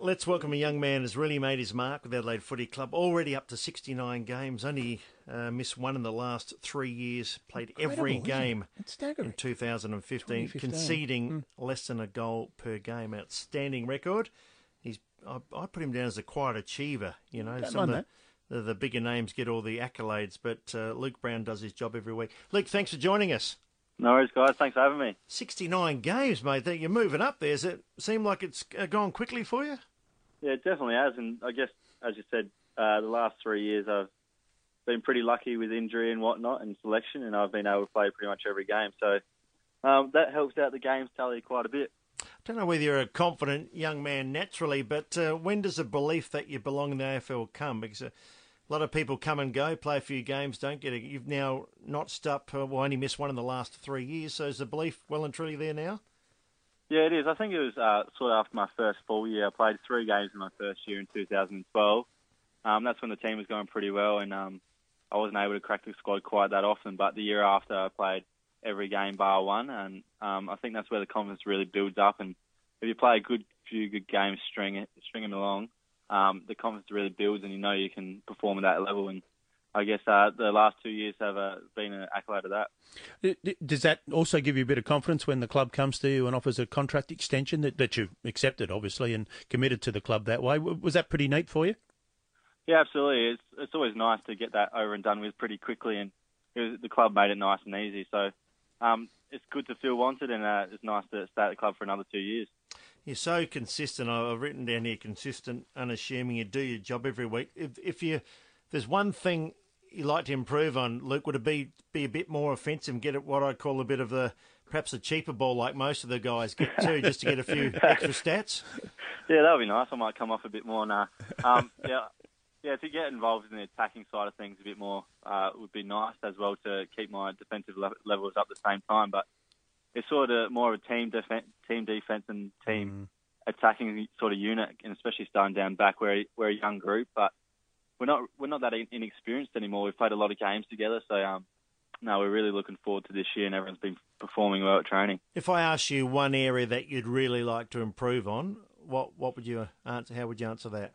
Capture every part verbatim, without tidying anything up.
let's welcome a young man who's really made his mark with Adelaide Footy Club. Already up to sixty-nine games. Only uh, missed one in the last three years. Played Incredible, every isn't game it? It's staggering. in two thousand fifteen, twenty fifteen. conceding Mm. less than a goal per game. Outstanding record. He's I, I put him down as a quiet achiever. You know, Don't some of mind the, the the bigger names get all the accolades, but uh, Luke Brown does his job every week. Luke, thanks for joining us. No worries, guys. Thanks for having me. sixty-nine games, mate. You're moving up there. Does it seem like it's uh, gone quickly for you? Yeah, it definitely has. And I guess, as you said, uh, the last three years I've been pretty lucky with injury and whatnot and selection, and I've been able to play pretty much every game. So um, that helps out the games tally quite a bit. I don't know whether you're a confident young man naturally, but uh, when does the belief that you belong in the A F L come? Because uh, a lot of people come and go, play a few games, don't get it. You've now notched up, uh, well, only missed one in the last three years, so is the belief well and truly there now? Yeah, it is. I think it was uh, sort of after my first full year. I played three games in my first year in two thousand twelve. Um, that's when the team was going pretty well, and um, I wasn't able to crack the squad quite that often. But the year after, I played every game bar one, and um, I think that's where the confidence really builds up. And if you play a good few good games, string it, string them along, um, the confidence really builds, and you know you can perform at that level. And I guess uh, the last two years have uh, been an accolade of that. Does that also give you a bit of confidence when the club comes to you and offers a contract extension that, that you've accepted, obviously, and committed to the club that way? Was that pretty neat for you? Yeah, absolutely. It's it's always nice to get that over and done with pretty quickly, and it was, the club made it nice and easy. So um, it's good to feel wanted, and uh, it's nice to stay at the club for another two years. You're so consistent. I've written down here, consistent, unassuming. You do your job every week. If, if you, if there's one thing you like to improve on, Luke, would it be be a bit more offensive and get at what I call a bit of the perhaps a cheaper ball like most of the guys get too, just to get a few extra stats? Yeah, that would be nice. I might come off a bit more now. Um, yeah, yeah, to get involved in the attacking side of things a bit more uh, would be nice as well, to keep my defensive le- levels up at the same time. But it's sort of more of a team defense, team defense and team mm. attacking sort of unit, and especially starting down back. We're we're a young group, but We're not we're not that inexperienced anymore. We've played a lot of games together, so um, no, we're really looking forward to this year, and everyone's been performing well at training. If I ask you one area that you'd really like to improve on, what what would you answer? How would you answer that?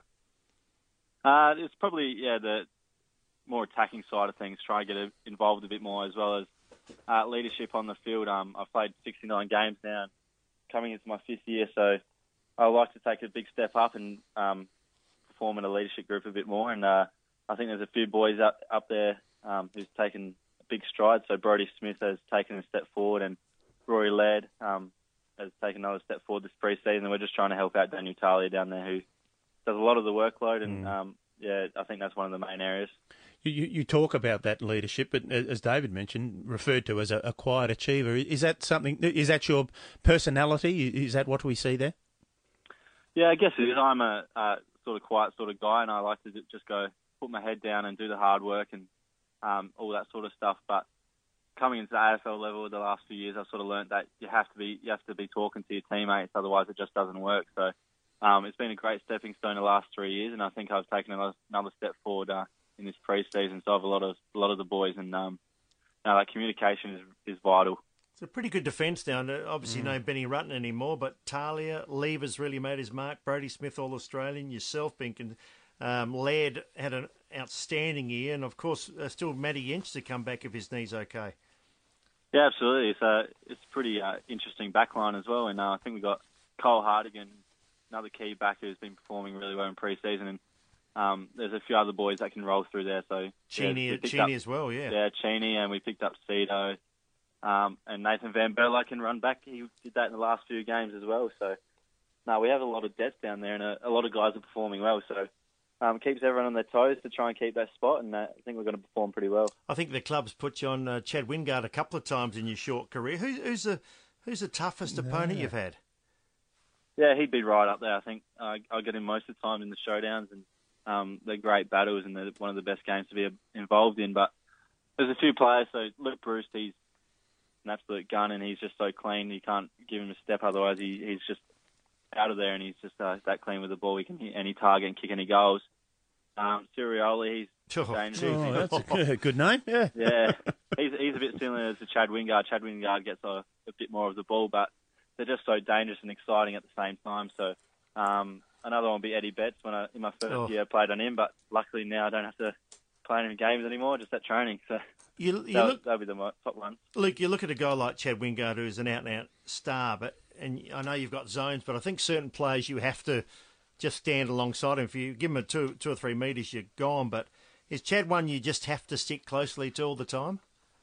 Uh, it's probably yeah the more attacking side of things. Try and get involved a bit more, as well as uh, leadership on the field. Um, I've played sixty-nine games now, and coming into my fifth year, so I'd like to take a big step up and um, perform in a leadership group a bit more, and uh, I think there's a few boys up up there um, who's taken a big stride. So Brodie Smith has taken a step forward, and Rory Laird um, has taken another step forward this pre-season. And we're just trying to help out Daniel Talia down there, who does a lot of the workload, and mm. um, yeah, I think that's one of the main areas. You, you talk about that leadership, but as David mentioned, referred to as a, a quiet achiever. Is that something? Is that your personality? Is that what we see there? Yeah, I guess it is. I'm a uh, sort of quiet sort of guy, and I like to just go put my head down and do the hard work and um, all that sort of stuff. But coming into the A F L level the last few years, I've sort of learnt that you have to be you have to be talking to your teammates, otherwise it just doesn't work. So um, it's been a great stepping stone the last three years, and I think I've taken another, another step forward uh, in this pre-season. So I have a lot of a lot of the boys, and um, you know, that communication is is vital. It's a pretty good defence now. Obviously, mm. no Benny Rutten anymore, but Talia, Lever's really made his mark. Brodie Smith, All-Australian. Yourself, being um, Laird had an outstanding year, and of course, uh, still Matty Yench to come back if his knee's okay. Yeah, absolutely. It's a it's a pretty uh, interesting backline as well, and uh, I think we've got Cole Hardigan, another key backer who's been performing really well in pre-season, and um, there's a few other boys that can roll through there. So Cheney, yeah, Cheney as well, yeah. Yeah, Cheney, and we picked up Cedo. Um, and Nathan Van Berlo can run back. He did that in the last few games as well. So, no, we have a lot of depth down there, and a, a lot of guys are performing well. So, um, keeps everyone on their toes to try and keep that spot, and uh, I think we're going to perform pretty well. I think the club's put you on uh, Chad Wingard a couple of times in your short career. Who, who's the who's the toughest no. opponent you've had? Yeah, he'd be right up there. I think uh, I get him most of the time in the showdowns, and um, they're great battles, and they're one of the best games to be involved in. But there's a few players. So Luke Bruce, he's an absolute gun, and he's just so clean. You can't give him a step, otherwise he, he's just out of there, and he's just uh, that clean with the ball. He can hit any target and kick any goals. Um, Sirioli, he's oh, dangerous. Oh, that's a good, good name. Yeah, yeah. He's he's a bit similar to Chad Wingard. Chad Wingard gets a, a bit more of the ball, but they're just so dangerous and exciting at the same time. So um, another one will be Eddie Betts when I in my first Oh. year I played on him, but luckily now I don't have to play any games anymore, just at training. So You, you that'll, look, that'll be the mo- top one. Luke, you look at a guy like Chad Wingard, who's an out-and-out star, but and I know you've got zones, but I think certain players you have to just stand alongside him. If you give him a two, two or three metres, you're gone. But is Chad one you just have to stick closely to all the time?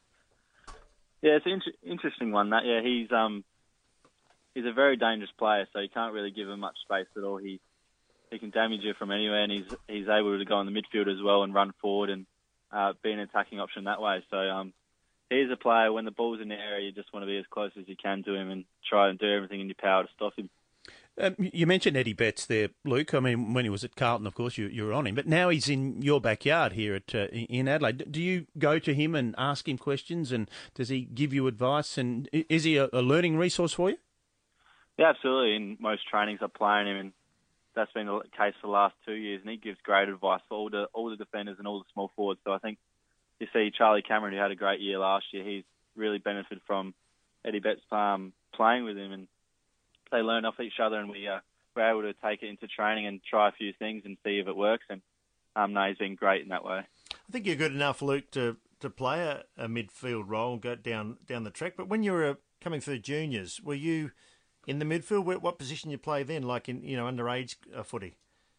Yeah, it's an inter- interesting one. That yeah, he's um he's a very dangerous player, so you can't really give him much space at all. He he can damage you from anywhere, and he's he's able to go in the midfield as well and run forward and uh, be an attacking option that way. So um, he's a player, when the ball's in the area, you just want to be as close as you can to him and try and do everything in your power to stop him. Um, you mentioned Eddie Betts there, Luke. I mean, when he was at Carlton, of course, you, you were on him. But now he's in your backyard here at uh, in Adelaide. Do you go to him and ask him questions, and does he give you advice? And is he a, a learning resource for you? Yeah, absolutely. In most trainings, I play on him, and that's been the case for the last two years. And he gives great advice for all the all the defenders and all the small forwards. So I think you see Charlie Cameron, who had a great year last year, he's really benefited from Eddie Betts um, playing with him, and they learn off each other, and we uh, we're able to take it into training and try a few things and see if it works. And um, no, he's been great in that way. I think you're good enough, Luke, to, to play a, a midfield role and go down down the track. But when you were uh, coming through juniors, were you in the midfield? What, what position you play then, like in you know underage uh, footy?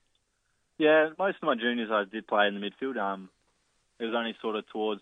Yeah, most of my juniors I did play in the midfield. Um, it was only sort of towards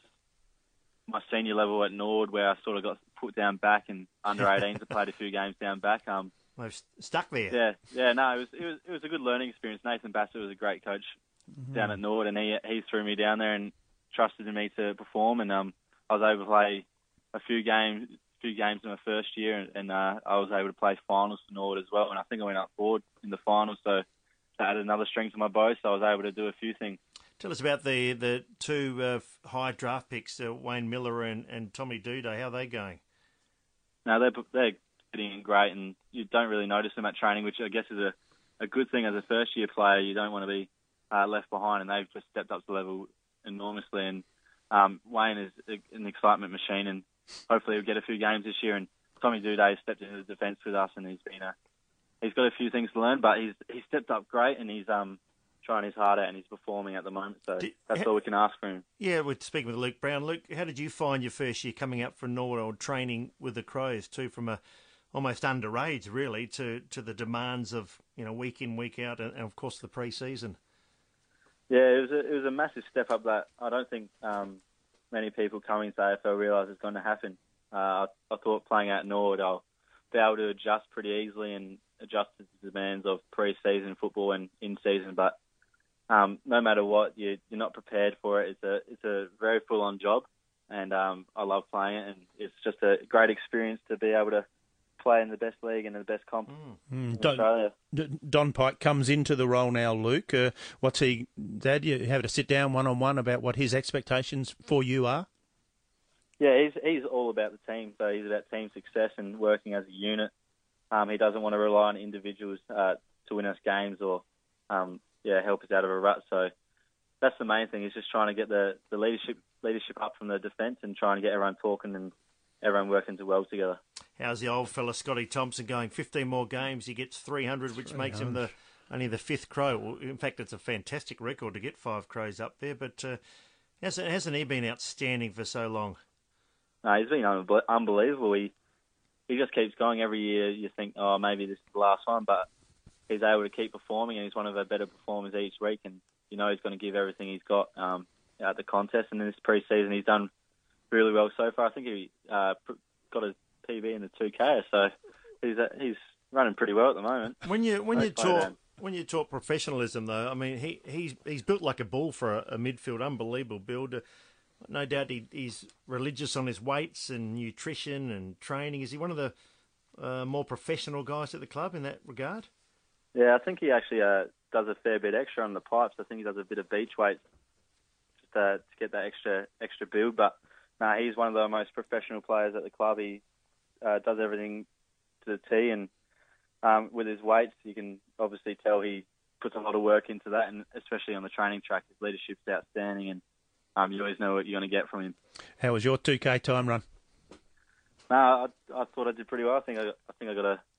my senior level at Nord where I sort of got put down back, and under eighteens I played a few games down back. Um, I've stuck there. Yeah, yeah, no, it was it was it was a good learning experience. Nathan Bassett was a great coach mm-hmm. down at Nord, and he he threw me down there and trusted in me to perform. And um, I was able to play a few games, few games in my first year, and, and uh, I was able to play finals for Nord as well. And I think I went up forward in the finals, so that added another string to my bow. So I was able to do a few things. Tell us about the the two uh, high draft picks, uh, Wayne Miller and, and Tommy Duday. How are they going? No, they're they're getting in great, and you don't really notice them at training, which I guess is a, a good thing as a first year player. You don't want to be uh, left behind, and they've just stepped up the level enormously. And um, Wayne is an excitement machine, and hopefully he'll get a few games this year. And Tommy Duday stepped into the defence with us, and he's been a he's got a few things to learn, but he's he's stepped up great, and he's um trying his heart out, and he's performing at the moment. So did, that's how, all we can ask for him. Yeah, we're speaking with Luke Brown. Luke, how did you find your first year coming up from Nord or training with the Crows too, from a almost underage really to, to the demands of you know week in week out, and, and of course the pre-season? Yeah, it was a, it was a massive step up that I don't think um, many people coming to A F L realise is going to happen. Uh, I, I thought playing at Nord I'll be able to adjust pretty easily and adjust to the demands of pre-season football and in-season, but um, no matter what, you, you're not prepared for it. It's a it's a very full-on job, and um, I love playing it, and it's just a great experience to be able to play in the best league and the best comp mm. in Don, Australia. Don Pike comes into the role now, Luke. Uh, what's he, Dad, you have to sit down one-on-one about what his expectations for you are? Yeah, he's he's all about the team, so he's about team success and working as a unit. Um, he doesn't want to rely on individuals uh, to win us games or um, yeah help us out of a rut. So that's the main thing. He's just trying to get the, the leadership leadership up from the defence and trying to get everyone talking and everyone working well together. How's the old fella Scotty Thompson going? fifteen more games, he gets three hundred, which makes him the only the fifth Crow. Well, in fact, it's a fantastic record to get five Crows up there, but uh, hasn't, hasn't he been outstanding for so long? No, he's been un- unbelievable. He he just keeps going every year. You think, oh, maybe this is the last one, but he's able to keep performing, and he's one of our better performers each week, and you know he's going to give everything he's got um, at the contest. And in this pre-season, he's done really well so far. I think he uh, got a P B in the two K, so he's uh, he's running pretty well at the moment. When you when you talk when you talk professionalism, though, I mean he he's he's built like a bull for a, a midfield, unbelievable build. Uh, no doubt he, he's religious on his weights and nutrition and training. Is he one of the uh, more professional guys at the club in that regard? Yeah, I think he actually uh, does a fair bit extra on the pipes. I think he does a bit of beach weights just uh, to get that extra extra build. But no, he's one of the most professional players at the club. He uh, does everything to the T, and um, with his weights, you can obviously tell he puts a lot of work into that, and especially on the training track, his leadership's outstanding, and um, you always know what you're going to get from him. How was your two K time run? No, I, I thought I did pretty well. I think I, I think I got a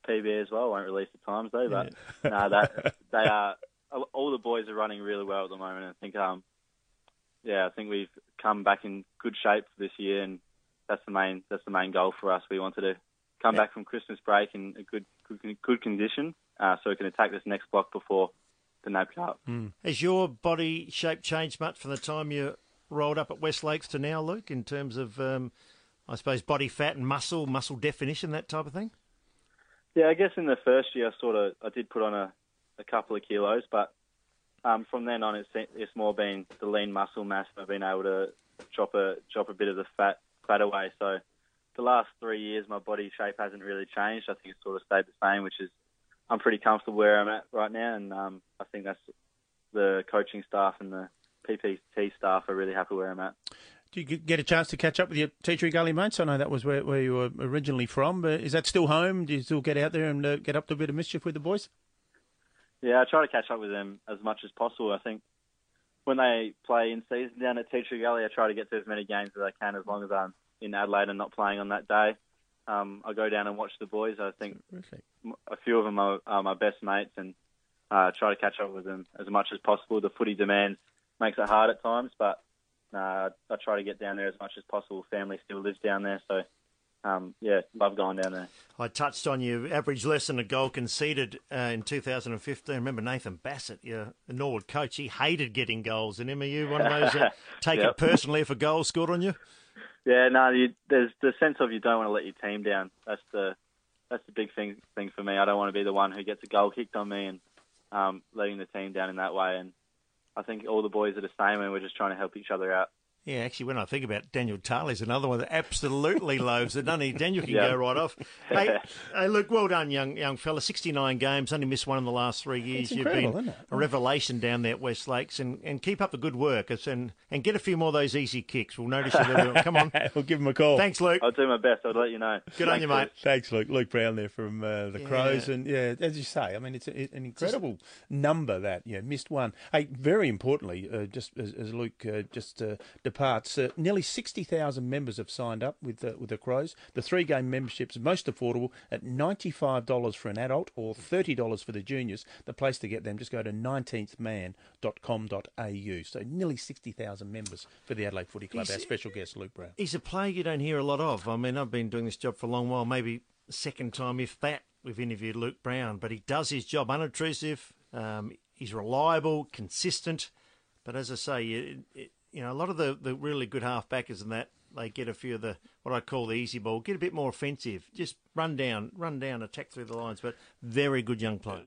P B as well. I won't release the times though, but yeah. no, that they are. All the boys are running really well at the moment. I think, um, yeah, I think we've come back in good shape for this year, and that's the main that's the main goal for us. We wanted to come yeah. back from Christmas break in a good good, good condition, uh, so we can attack this next block before the N A B Cup. Mm. Has your body shape changed much from the time you rolled up at West Lakes to now, Luke, in terms of, um, I suppose, body fat and muscle, muscle definition, that type of thing? Yeah, I guess in the first year, I sort of I did put on a, a couple of kilos, but um, from then on, it's it's more been the lean muscle mass. I've been able to drop a drop a bit of the fat fat away. So the last three years, my body shape hasn't really changed. I think it's sort of stayed the same, which is I'm pretty comfortable where I'm at right now, and um, I think that's the coaching staff and the P P T staff are really happy where I'm at. Do you get a chance to catch up with your Tea Tree Gully mates? I know that was where, where you were originally from. But is that still home? Do you still get out there and uh, get up to a bit of mischief with the boys? Yeah, I try to catch up with them as much as possible. I think when they play in season down at Tea Tree Gully, I try to get to as many games as I can as long as I'm in Adelaide and not playing on that day. Um, I go down and watch the boys. I think Terrific. a few of them are, are my best mates, and uh, try to catch up with them as much as possible. The footy demands makes it hard at times, but Uh, I try to get down there as much as possible. Family still lives down there, so um, yeah, love going down there. I touched on your average less than a goal conceded uh, in two thousand fifteen. Remember Nathan Bassett, your Norwood coach, he hated getting goals. And him, are you one of those that take yep. it personally if a goal scored on you? Yeah, no, you, there's the sense of you don't want to let your team down. That's the that's the big thing thing for me. I don't want to be the one who gets a goal kicked on me and um, letting the team down in that way. And I think all the boys are the same, and we're just trying to help each other out. Yeah, actually, when I think about it, Daniel Tarley's another one that absolutely loathes it, doesn't he? Daniel can yeah. go right off. Hey, hey, look, well done, young young fella. sixty-nine games, only missed one in the last three years. It's incredible, You've been isn't it? a revelation down there at West Lakes, and, and keep up the good work and and get a few more of those easy kicks. We'll notice it. Come on. We'll give him a call. Thanks, Luke. I'll do my best. I'll let you know. Good Thanks, on you, mate. Luke. Thanks, Luke. Luke Brown there from uh, the yeah. Crows. And, yeah, as you say, I mean, it's a, an incredible just, number that, you know, missed one. Hey, very importantly, uh, just as, as Luke uh, just uh, departs, uh, nearly sixty thousand members have signed up with uh, with the Crows. The three-game membership's most affordable at ninety-five dollars for an adult or thirty dollars for the juniors. The place to get them, just go to nineteenth man dot com dot a u. So nearly sixty thousand members for the Adelaide Footy Club, he's, our special guest, Luke Brown. He's a player you don't hear a lot of. I mean, I've been doing this job for a long while, maybe second time, if that, we've interviewed Luke Brown, but he does his job unobtrusive. Um, he's reliable, consistent. But as I say, it, it, you know, a lot of the, the really good half-backers and that, they get a few of the, what I call the easy ball, get a bit more offensive. Just run down, run down, attack through the lines. But very good young player.